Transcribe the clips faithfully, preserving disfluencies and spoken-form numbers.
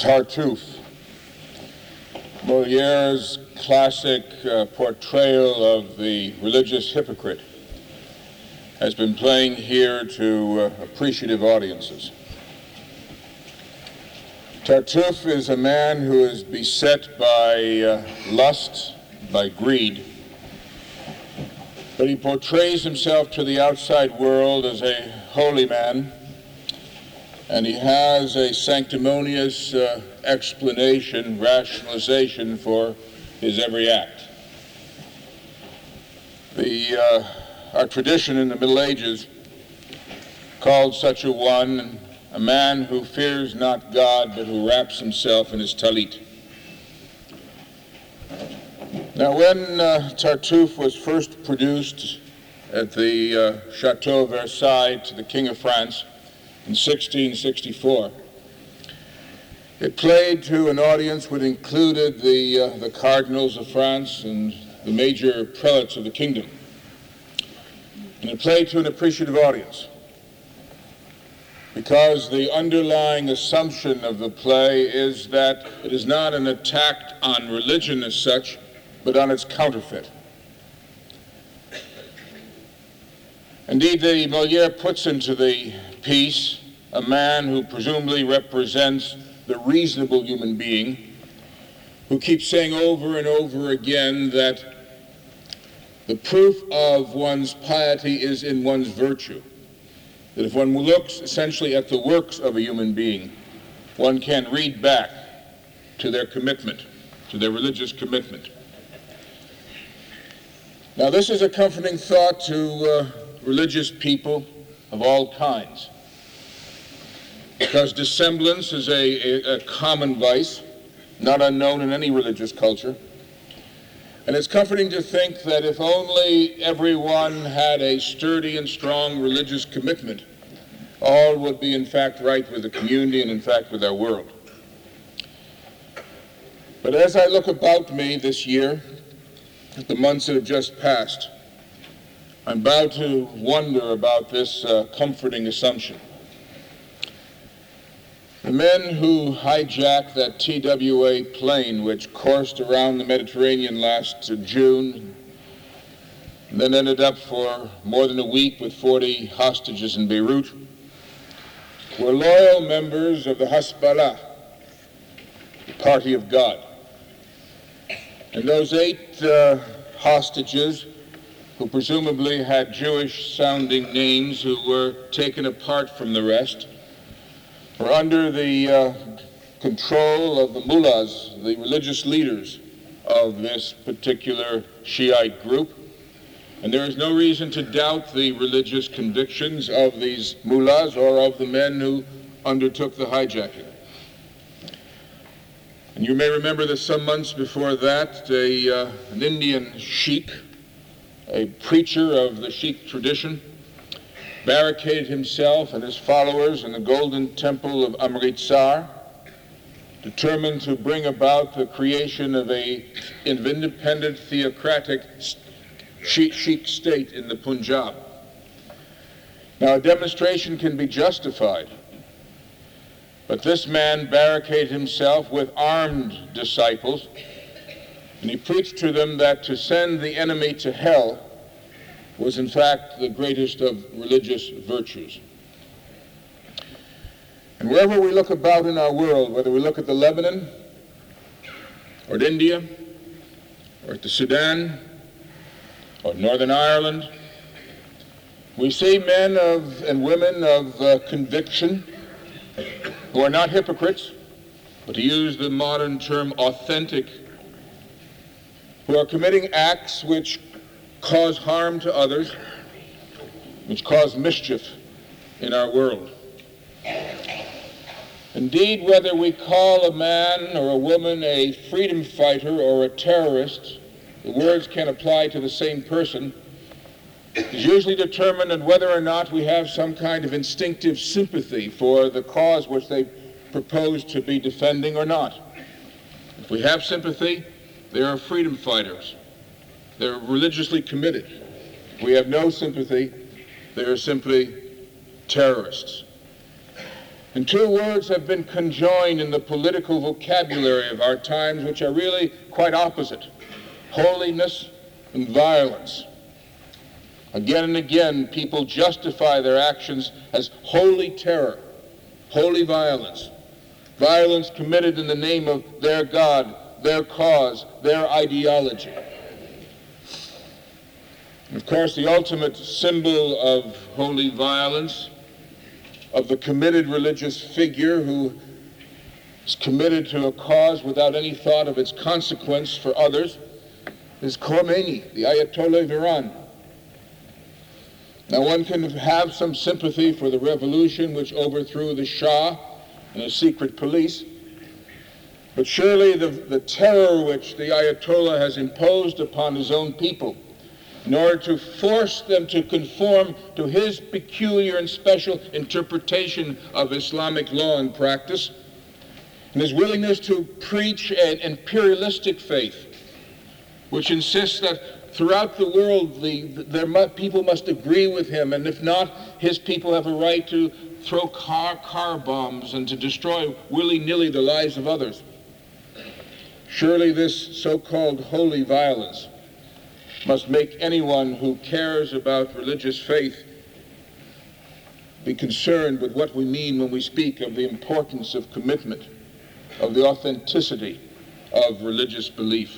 Tartuffe, Moliere's classic uh, portrayal of the religious hypocrite, has been playing here to uh, appreciative audiences. Tartuffe is a man who is beset by uh, lust, by greed, but he portrays himself to the outside world as a holy man, and he has a sanctimonious uh, explanation, rationalization for his every act. The, uh, our tradition in the Middle Ages called such a one a man who fears not God, but who wraps himself in his talit. Now, when uh, Tartuffe was first produced at the uh, Chateau Versailles to the King of France in sixteen sixty-four, it played to an audience which included the, uh, the cardinals of France and the major prelates of the kingdom. And it played to an appreciative audience, because the underlying assumption of the play is that it is not an attack on religion as such, but on its counterfeit. Indeed, the Moliere puts into the piece a man who presumably represents the reasonable human being, who keeps saying over and over again that the proof of one's piety is in one's virtue. That if one looks essentially at the works of a human being, one can read back to their commitment, to their religious commitment. Now, this is a comforting thought to uh, religious people of all kinds, because dissemblance is a, a, a common vice, not unknown in any religious culture. And it's comforting to think that if only everyone had a sturdy and strong religious commitment, all would be in fact right with the community and in fact with our world. But as I look about me this year, at the months that have just passed, I'm bound to wonder about this uh, comforting assumption. The men who hijacked that T W A plane which coursed around the Mediterranean last June, and then ended up for more than a week with forty hostages in Beirut, were loyal members of the Hezbollah, the Party of God. And those eight uh, hostages, who presumably had Jewish-sounding names, who were taken apart from the rest, were under the uh, control of the mullahs, the religious leaders of this particular Shiite group. And there is no reason to doubt the religious convictions of these mullahs or of the men who undertook the hijacking. And you may remember that some months before that, a, uh, an Indian sheikh, a preacher of the Sikh tradition, barricaded himself and his followers in the golden temple of Amritsar, determined to bring about the creation of a independent theocratic Sikh state in the Punjab. Now, a demonstration can be justified, but this man barricaded himself with armed disciples, and he preached to them that to send the enemy to hell was in fact the greatest of religious virtues. And wherever we look about in our world, whether we look at the Lebanon, or at India, or at the Sudan, or Northern Ireland, we see men of and women of uh, conviction who are not hypocrites, but to use the modern term, authentic, who are committing acts which cause harm to others, which cause mischief in our world. Indeed, whether we call a man or a woman a freedom fighter or a terrorist, the words can apply to the same person, is usually determined on whether or not we have some kind of instinctive sympathy for the cause which they propose to be defending or not. If we have sympathy, they are freedom fighters. They're religiously committed. If we have no sympathy, they are simply terrorists. And two words have been conjoined in the political vocabulary of our times which are really quite opposite: holiness and violence. Again and again, people justify their actions as holy terror, holy violence, violence committed in the name of their God, their cause, their ideology. Of course, the ultimate symbol of holy violence, of the committed religious figure who is committed to a cause without any thought of its consequence for others, is Khomeini, the Ayatollah of Iran. Now, one can have some sympathy for the revolution which overthrew the Shah and his secret police, but surely the, the terror which the Ayatollah has imposed upon his own people in order to force them to conform to his peculiar and special interpretation of Islamic law and practice, and his willingness to preach an imperialistic faith, which insists that throughout the world the, the, their mu- people must agree with him, and if not, his people have a right to throw car, car bombs and to destroy willy-nilly the lives of others. Surely this so-called holy violence must make anyone who cares about religious faith be concerned with what we mean when we speak of the importance of commitment, of the authenticity of religious belief.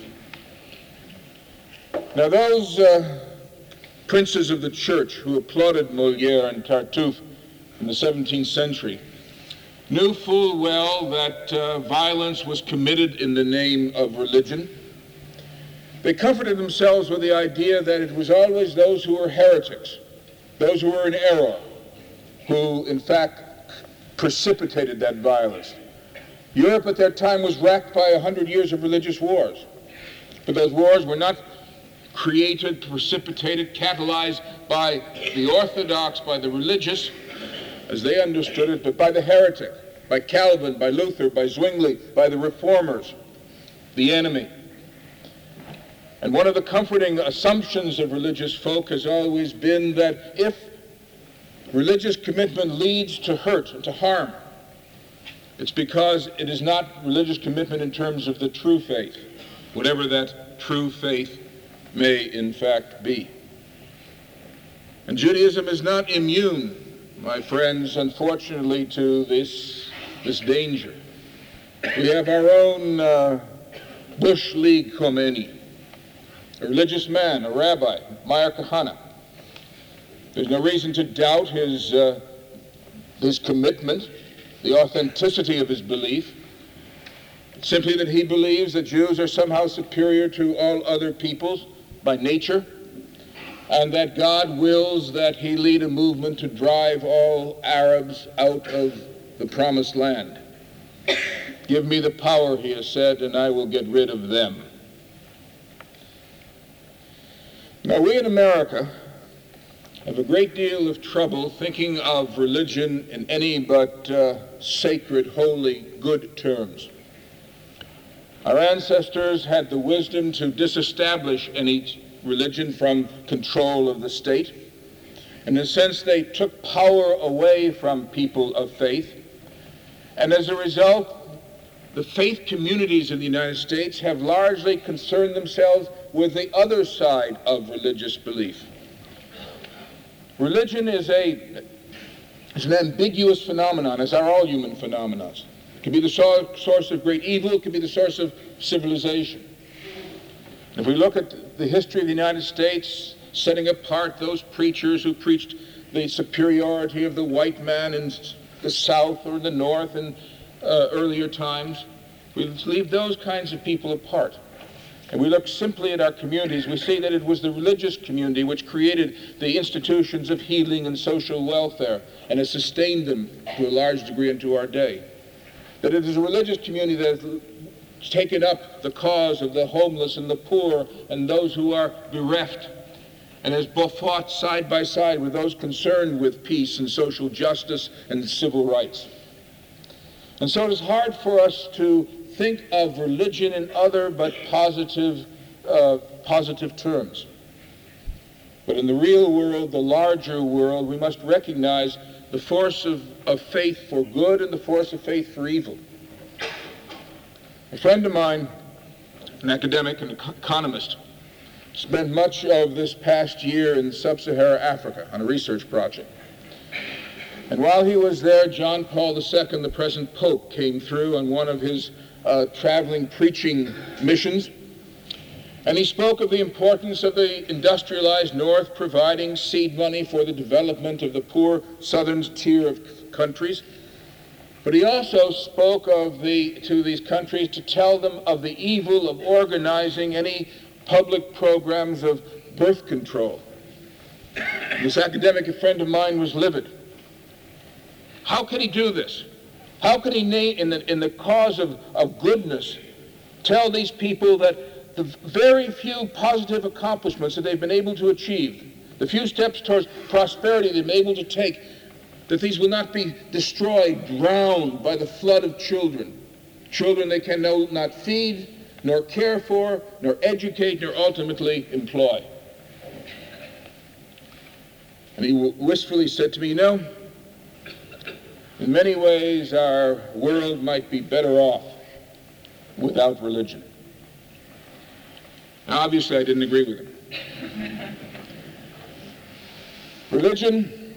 Now, those uh, princes of the church who applauded Molière and Tartuffe in the seventeenth century knew full well that uh, violence was committed in the name of religion. They comforted themselves with the idea that it was always those who were heretics, those who were in error, who in fact precipitated that violence. Europe at that time was racked by a hundred years of religious wars, but those wars were not created, precipitated, catalyzed by the orthodox, by the religious, as they understood it, but by the heretic, by Calvin, by Luther, by Zwingli, by the reformers, the enemy. And one of the comforting assumptions of religious folk has always been that if religious commitment leads to hurt and to harm, it's because it is not religious commitment in terms of the true faith, whatever that true faith may in fact be. And Judaism is not immune, my friends, unfortunately, to this, this danger. We have our own uh, Bush League Khomeini, a religious man, a rabbi, Meir Kahane. There's no reason to doubt his, uh, his commitment, the authenticity of his belief. It's simply that he believes that Jews are somehow superior to all other peoples by nature, and that God wills that he lead a movement to drive all Arabs out of the promised land. Give me the power, he has said, and I will get rid of them. Now, we in America have a great deal of trouble thinking of religion in any but uh, sacred, holy, good terms. Our ancestors had the wisdom to disestablish any religion from control of the state. In a sense, they took power away from people of faith. And as a result, the faith communities in the United States have largely concerned themselves with the other side of religious belief. Religion is a is an ambiguous phenomenon, as are all human phenomena. It can be the so- source of great evil, it can be the source of civilization. If we look at the history of the United States, setting apart those preachers who preached the superiority of the white man in the South or the North in uh, earlier times, we leave those kinds of people apart. And we look simply at our communities, we see that it was the religious community which created the institutions of healing and social welfare and has sustained them to a large degree into our day. That it is a religious community that has taken up the cause of the homeless and the poor and those who are bereft, and has both fought side by side with those concerned with peace and social justice and civil rights. And so it is hard for us to think of religion in other but positive, uh, positive terms. But in the real world, the larger world, we must recognize the force of, of faith for good and the force of faith for evil. A friend of mine, an academic and economist, spent much of this past year in sub-Saharan Africa on a research project. And while he was there, John Paul the Second, the present Pope, came through on one of his uh, traveling preaching missions. And he spoke of the importance of the industrialized North providing seed money for the development of the poor southern tier of countries. But he also spoke of the, to these countries to tell them of the evil of organizing any public programs of birth control. This academic friend of mine was livid. How could he do this? How could he, in the, in the cause of, of goodness, tell these people that the very few positive accomplishments that they've been able to achieve, the few steps towards prosperity they've been able to take, that these will not be destroyed, drowned by the flood of children, children they can no, not feed, nor care for, nor educate, nor ultimately employ. And he wistfully said to me, you know, in many ways our world might be better off without religion. Now, obviously I didn't agree with him. Religion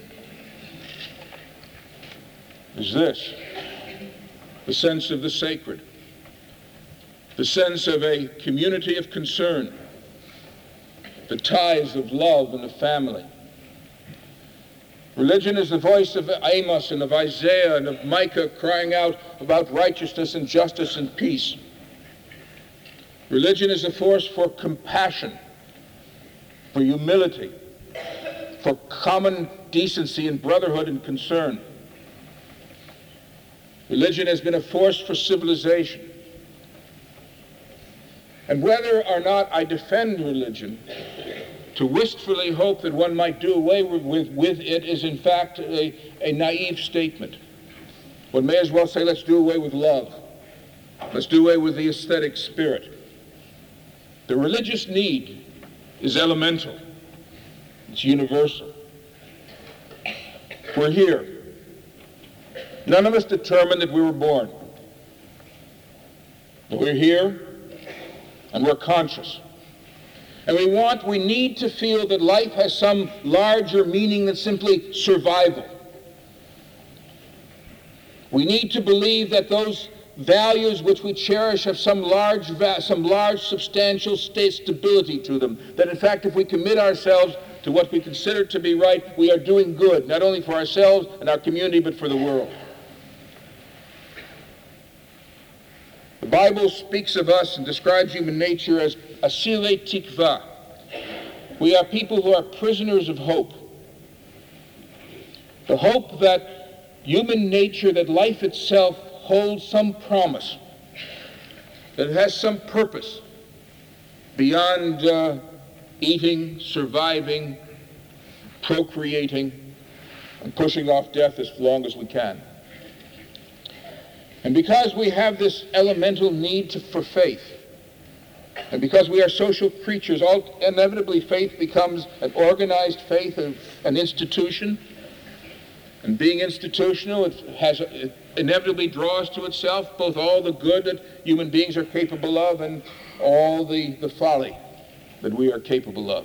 is this: the sense of the sacred, the sense of a community of concern, the ties of love in the family. Religion is the voice of Amos and of Isaiah and of Micah crying out about righteousness and justice and peace. Religion is a force for compassion, for humility, for common decency and brotherhood and concern. Religion has been a force for civilization. And whether or not I defend religion, to wistfully hope that one might do away with, with, with it is in fact a, a naive statement. One may as well say, let's do away with love. Let's do away with the aesthetic spirit. The religious need is elemental. It's universal. We're here. None of us determined that we were born. But we're here, and we're conscious. And we want, we need to feel that life has some larger meaning than simply survival. We need to believe that those values which we cherish have some large, some large substantial state stability to them. That in fact, if we commit ourselves to what we consider to be right, we are doing good, not only for ourselves and our community, but for the world. The Bible speaks of us and describes human nature as asile tikva. We are people who are prisoners of hope. The hope that human nature, that life itself holds some promise, that it has some purpose beyond uh, eating, surviving, procreating, and pushing off death as long as we can. And because we have this elemental need to, for faith, and because we are social creatures, all, inevitably faith becomes an organized faith of an institution. And being institutional, it, has, it inevitably draws to itself both all the good that human beings are capable of and all the, the folly that we are capable of.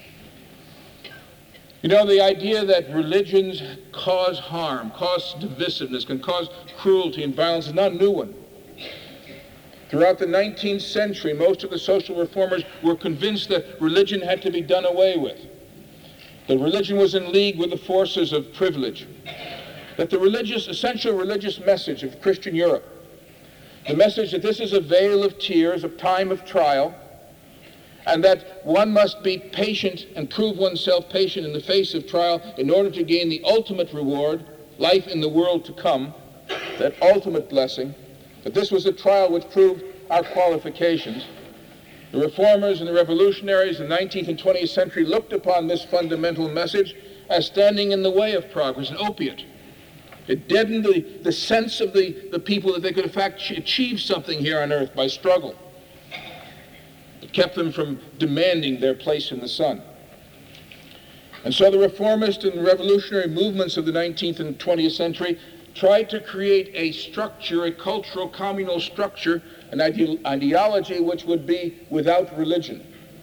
You know, the idea that religions cause harm, cause divisiveness, can cause cruelty and violence is not a new one. Throughout the nineteenth century, most of the social reformers were convinced that religion had to be done away with, that religion was in league with the forces of privilege, that the religious, essential religious message of Christian Europe, the message that this is a vale of tears, a time of trial, and that one must be patient and prove oneself patient in the face of trial in order to gain the ultimate reward, life in the world to come, that ultimate blessing, that this was a trial which proved our qualifications. The reformers and the revolutionaries in the nineteenth and twentieth century looked upon this fundamental message as standing in the way of progress, an opiate. It deadened the, the sense of the, the people that they could in fact achieve something here on earth by struggle. It kept them from demanding their place in the sun. And so the reformist and revolutionary movements of the nineteenth and twentieth century tried to create a structure, a cultural communal structure, an ide- ideology which would be without religion.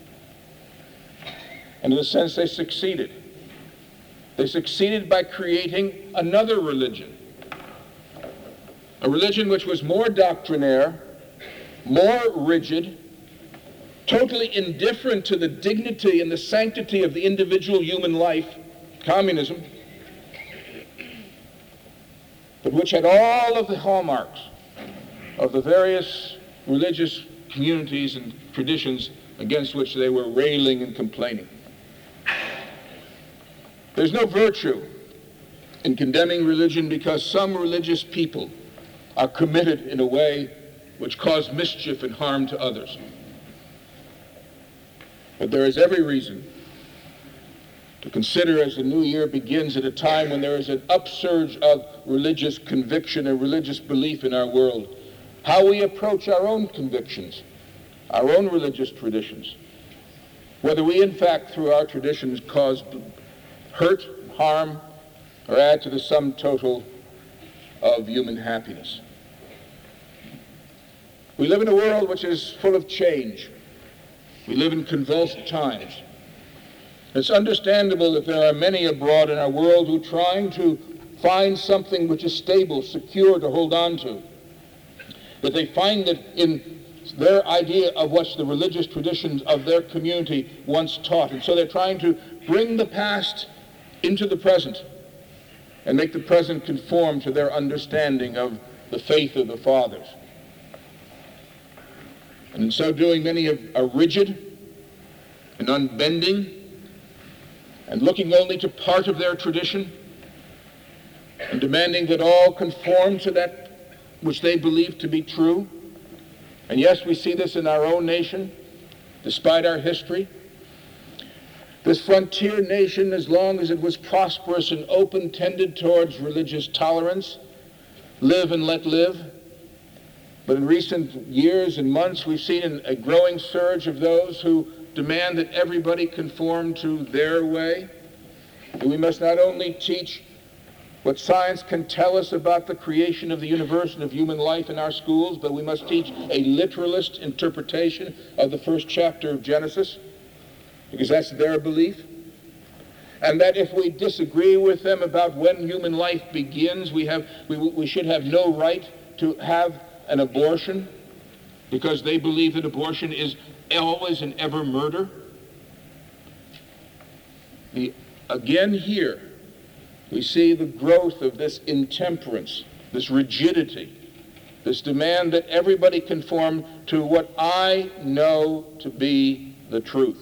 And in a sense, they succeeded. They succeeded by creating another religion, a religion which was more doctrinaire, more rigid, totally indifferent to the dignity and the sanctity of the individual human life, communism, but which had all of the hallmarks of the various religious communities and traditions against which they were railing and complaining. There's no virtue in condemning religion because some religious people are committed in a way which cause mischief and harm to others. But there is every reason to consider, as the new year begins at a time when there is an upsurge of religious conviction and religious belief in our world, how we approach our own convictions, our own religious traditions, whether we in fact through our traditions cause hurt, harm, or add to the sum total of human happiness. We live in a world which is full of change. We live in convulsed times. It's understandable that there are many abroad in our world who are trying to find something which is stable, secure to hold on to. That they find that in their idea of what the religious traditions of their community once taught. And so they're trying to bring the past into the present and make the present conform to their understanding of the faith of the fathers. And in so doing, many are rigid and unbending and looking only to part of their tradition and demanding that all conform to that which they believe to be true. And yes, we see this in our own nation, despite our history. This frontier nation, as long as it was prosperous and open, tended towards religious tolerance, live and let live. But in recent years and months, we've seen a growing surge of those who demand that everybody conform to their way. And we must not only teach what science can tell us about the creation of the universe and of human life in our schools, but we must teach a literalist interpretation of the first chapter of Genesis, because that's their belief. And that if we disagree with them about when human life begins, we have we, we should have no right to have an abortion, because they believe that abortion is always and ever murder. The, again here, we see the growth of this intemperance, this rigidity, this demand that everybody conform to what I know to be the truth.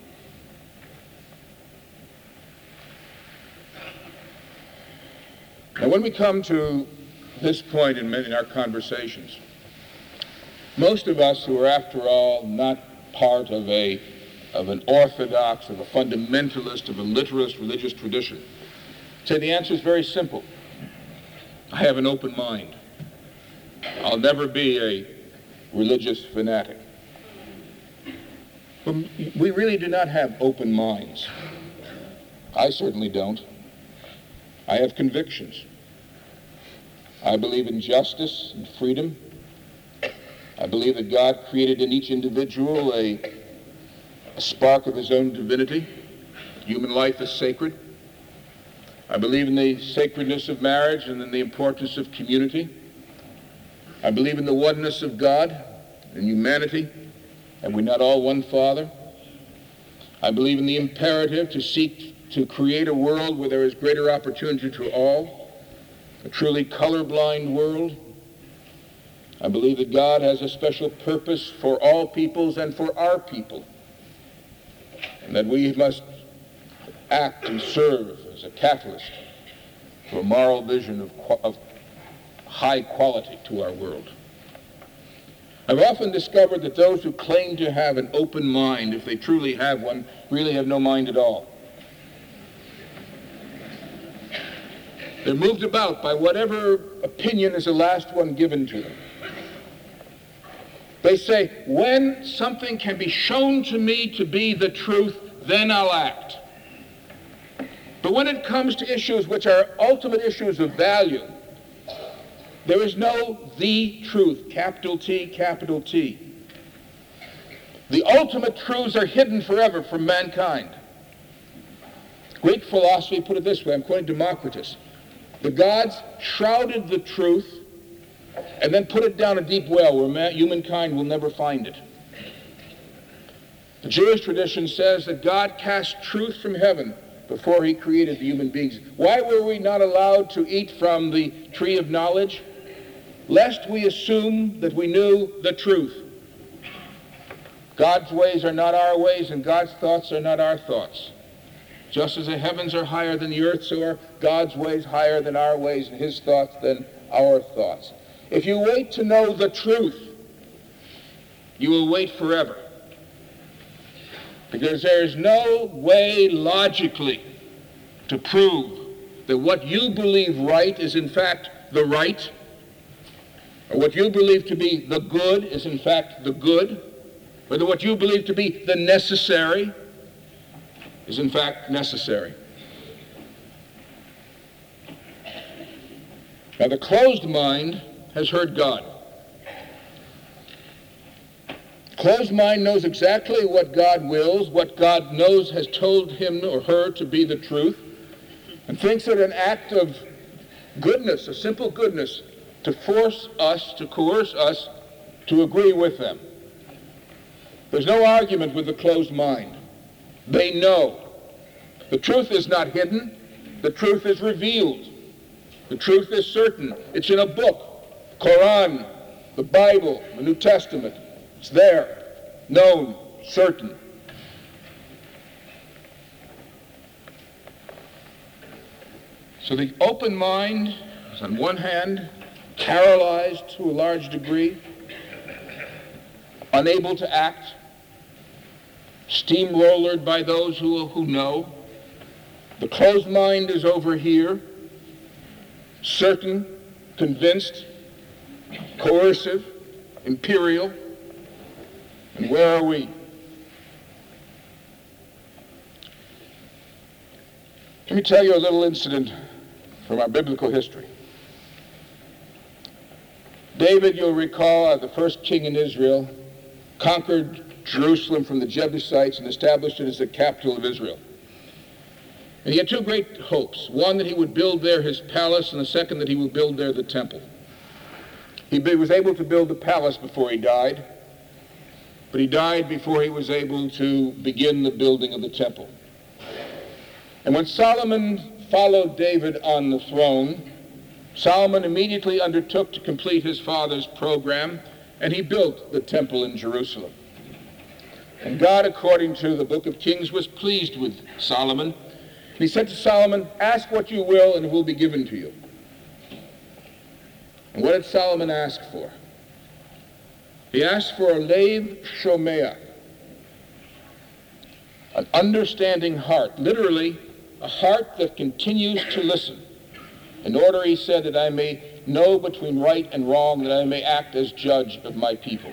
Now, when we come to this point in, in our conversations, most of us who are, after all, not part of a of an orthodox, of a fundamentalist, of a literalist religious tradition, say the answer is very simple. I have an open mind. I'll never be a religious fanatic. But we really do not have open minds. I certainly don't. I have convictions. I believe in justice and freedom. I believe that God created in each individual a, a spark of his own divinity. Human life is sacred. I believe in the sacredness of marriage and in the importance of community. I believe in the oneness of God and humanity, and we're not all one Father. I believe in the imperative to seek to create a world where there is greater opportunity to all, a truly colorblind world. I believe that God has a special purpose for all peoples and for our people, and that we must act and serve as a catalyst for a moral vision of, of high quality to our world. I've often discovered that those who claim to have an open mind, if they truly have one, really have no mind at all. They're moved about by whatever opinion is the last one given to them. They say, when something can be shown to me to be the truth, then I'll act. But when it comes to issues which are ultimate issues of value, there is no the truth, capital T, capital T. The ultimate truths are hidden forever from mankind. Greek philosophy put it this way, I'm quoting Democritus. The gods shrouded the truth and then put it down a deep well where man, humankind will never find it. The Jewish tradition says that God cast truth from heaven before he created the human beings. Why were we not allowed to eat from the tree of knowledge? Lest we assume that we knew the truth. God's ways are not our ways, and God's thoughts are not our thoughts. Just as the heavens are higher than the earth, so are God's ways higher than our ways, and his thoughts than our thoughts. If you wait to know the truth, you will wait forever. Because there is no way logically to prove that what you believe right is in fact the right, or what you believe to be the good is in fact the good, or that what you believe to be the necessary is in fact necessary. Now the closed mind has heard God. Closed mind knows exactly what God wills, what God knows has told him or her to be the truth, and thinks it an act of goodness, a simple goodness, to force us, to coerce us to agree with them. There's no argument with the closed mind. They know. The truth is not hidden. The truth is revealed. The truth is certain. It's in a book, Quran, the Bible, the New Testament. It's there, known, certain. So the open mind is on one hand paralyzed to a large degree, unable to act, steamrollered by those who, who know. The closed mind is over here, certain, convinced, coercive, imperial. And where are we? Let me tell you a little incident from our biblical history. David, you'll recall, uh, the first king in Israel, conquered Jerusalem from the Jebusites and established it as the capital of Israel. And he had two great hopes. One, that he would build there his palace, and the second, that he would build there the temple. He was able to build the palace before he died, but he died before he was able to begin the building of the temple. And when Solomon followed David on the throne, Solomon immediately undertook to complete his father's program, and he built the temple in Jerusalem. And God, according to the book of Kings, was pleased with Solomon. He said to Solomon, ask what you will, and it will be given to you. And what did Solomon ask for? He asked for a lev shomea, an understanding heart, literally a heart that continues to listen, in order, he said, that I may know between right and wrong, that I may act as judge of my people.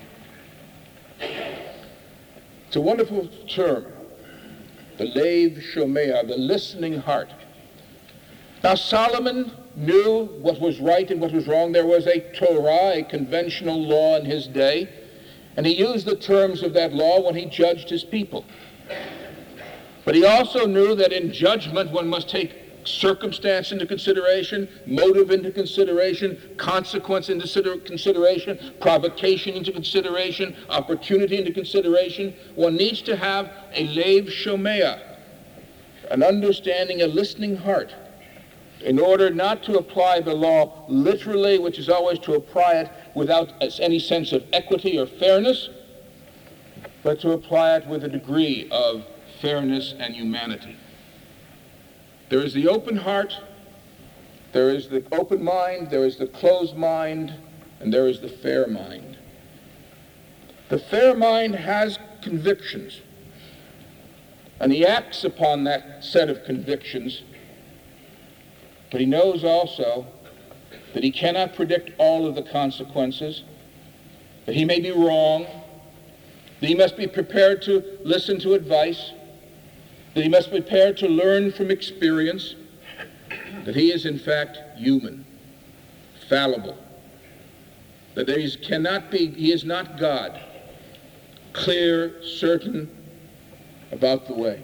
It's a wonderful term, the lev shomea, the listening heart. Now Solomon knew what was right and what was wrong. There was a Torah, a conventional law in his day, and he used the terms of that law when he judged his people. But he also knew that in judgment one must take circumstance into consideration, motive into consideration, consequence into consideration, provocation into consideration, opportunity into consideration. One needs to have a lev shomea, an understanding, a listening heart, in order not to apply the law literally, which is always to apply it without any sense of equity or fairness, but to apply it with a degree of fairness and humanity. There is the open heart, there is the open mind, there is the closed mind, and there is the fair mind. The fair mind has convictions, and he acts upon that set of convictions, but he knows also that he cannot predict all of the consequences, that he may be wrong, that he must be prepared to listen to advice, that he must be prepared to learn from experience that he is in fact human, fallible, that there is, cannot be, he is not God, clear, certain about the way.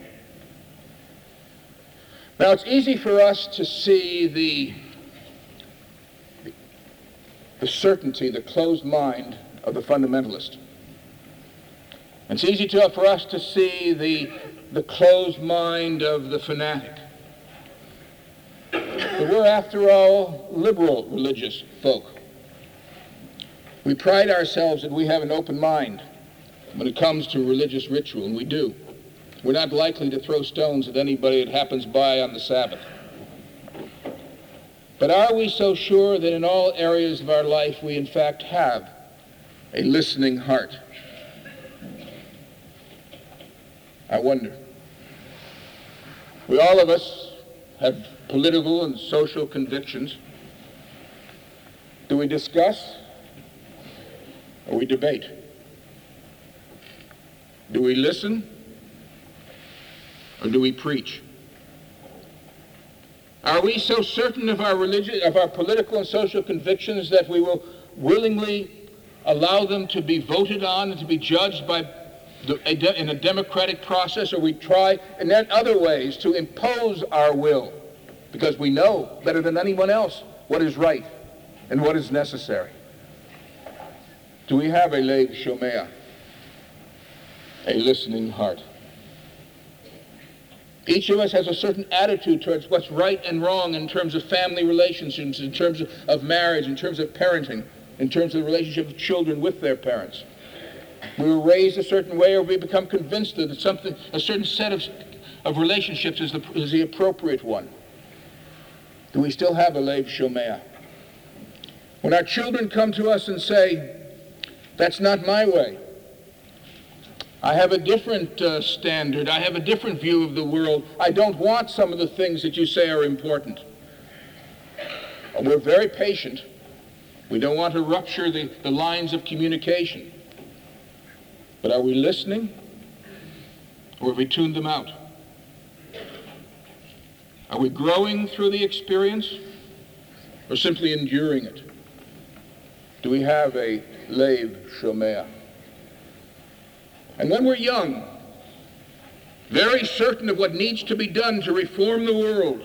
Now, it's easy for us to see the, the certainty, the closed mind of the fundamentalist. It's easy to, for us to see the, the closed mind of the fanatic. But we're, after all, liberal religious folk. We pride ourselves that we have an open mind when it comes to religious ritual, and we do. We're not likely to throw stones at anybody that happens by on the Sabbath. But are we so sure that in all areas of our life we in fact have a listening heart? I wonder. We all of us have political and social convictions. Do we discuss or we debate? Do we listen or do we preach? Are we so certain of our religion, of our political and social convictions that we will willingly allow them to be voted on and to be judged by the, a de, in a democratic process, or we try in other ways to impose our will because we know better than anyone else what is right and what is necessary? Do we have a lev shomea, a listening heart? Each of us has a certain attitude towards what's right and wrong in terms of family relationships, in terms of, of marriage, in terms of parenting, in terms of the relationship of children with their parents. We were raised a certain way, or we become convinced that something, a certain set of, of relationships is the, is the appropriate one. Do we still have a lev shomea? When our children come to us and say, "That's not my way. I have a different uh, standard. I have a different view of the world. I don't want some of the things that you say are important." And we're very patient. We don't want to rupture the, the lines of communication. But are we listening, or have we tuned them out? Are we growing through the experience, or simply enduring it? Do we have a lev shomea? And when we're young, very certain of what needs to be done to reform the world,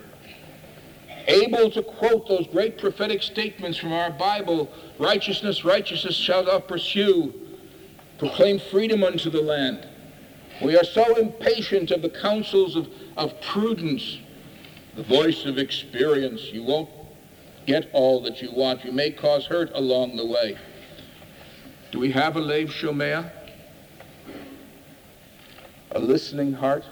able to quote those great prophetic statements from our Bible, "Righteousness, righteousness shalt thou pursue, proclaim freedom unto the land." We are so impatient of the counsels of, of prudence, the voice of experience. You won't get all that you want. You may cause hurt along the way. Do we have a lev shomea? A listening heart?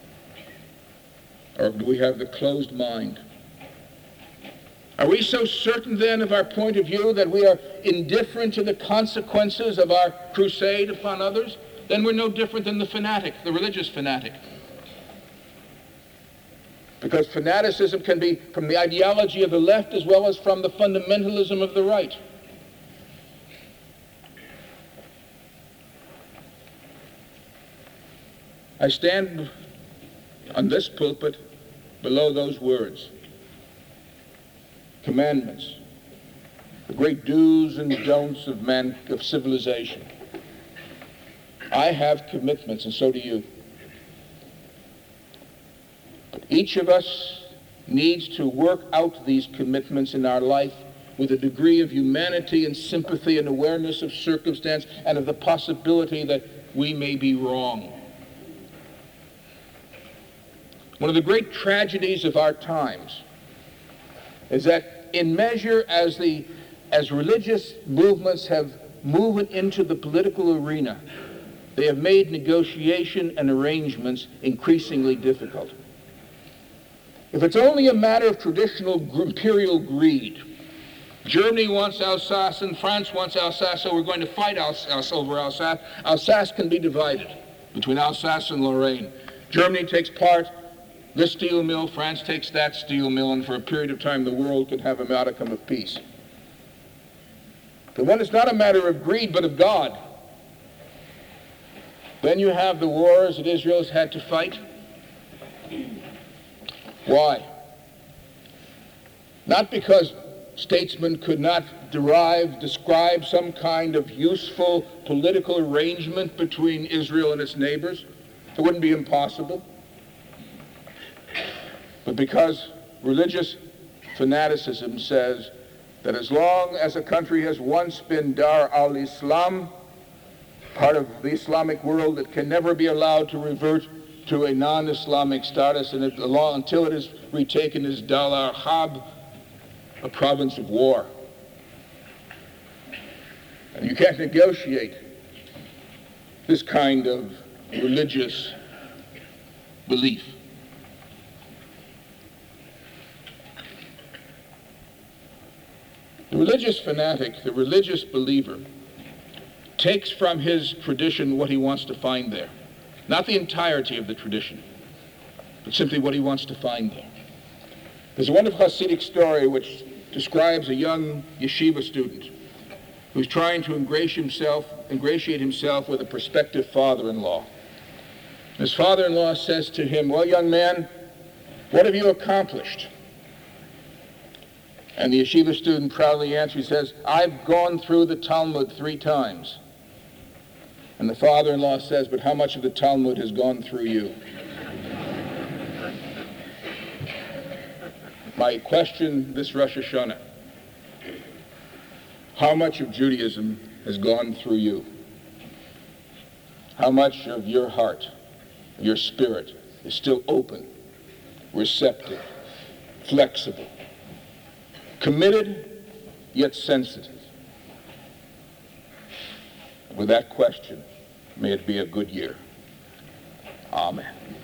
Or do we have the closed mind? Are we so certain then of our point of view that we are indifferent to the consequences of our crusade upon others? Then we're no different than the fanatic, the religious fanatic. Because fanaticism can be from the ideology of the left as well as from the fundamentalism of the right. I stand on this pulpit below those words. Commandments, the great do's and don'ts of man, of civilization. I have commitments, and so do you. But each of us needs to work out these commitments in our life with a degree of humanity and sympathy and awareness of circumstance and of the possibility that we may be wrong. One of the great tragedies of our times is that in measure as the as religious movements have moved into the political arena, they have made negotiation and arrangements increasingly difficult. If it's only a matter of traditional imperial greed, Germany wants Alsace and France wants Alsace, so we're going to fight Alsace over Alsace. Alsace can be divided between Alsace and Lorraine. Germany takes part, this steel mill, France takes that steel mill, and for a period of time the world can have a modicum of peace. But when it's not a matter of greed but of God, then you have the wars that Israel has had to fight, Why? Not because statesmen could not derive, describe some kind of useful political arrangement between Israel and its neighbors. It wouldn't be impossible. But because religious fanaticism says that as long as a country has once been Dar al-Islam, part of the Islamic world, it can never be allowed to revert to a non-Islamic status, and it, until it is retaken as Dar al-Harb, a province of war. And you can't negotiate this kind of religious belief. The religious fanatic, the religious believer, takes from his tradition what he wants to find there. Not the entirety of the tradition, but simply what he wants to find there. There's a wonderful Hasidic story which describes a young yeshiva student who's trying to ingratiate himself, ingratiate himself with a prospective father-in-law. His father-in-law says to him, "Well, young man, what have you accomplished?" And the yeshiva student proudly answers, he says, "I've gone through the Talmud three times." And the father-in-law says, "But how much of the Talmud has gone through you?" My question this Rosh Hashanah: how much of Judaism has gone through you? How much of your heart, your spirit, is still open, receptive, flexible, committed, yet sensitive? With that question, may it be a good year. Amen.